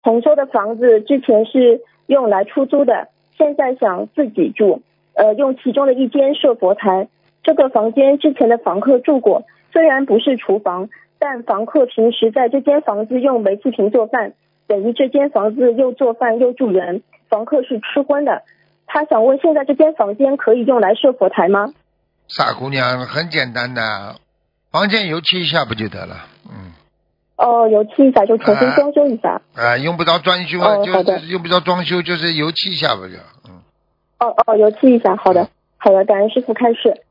同修的房子之前是用来出租的，现在想自己住，用其中的一间设佛台。这个房间之前的房客住过，虽然不是厨房，但房客平时在这间房子用煤气瓶做饭，等于这间房子又做饭又住人，房客是吃荤的。他想问，现在这间房间可以用来设佛台吗？ 傻姑娘，很简单的，房间油漆一下不就得了？ 油漆一下就重新装修一下。 用不着装修，就是用不着装修，就是油漆一下不就？ 油漆一下，好的，感恩师父开示。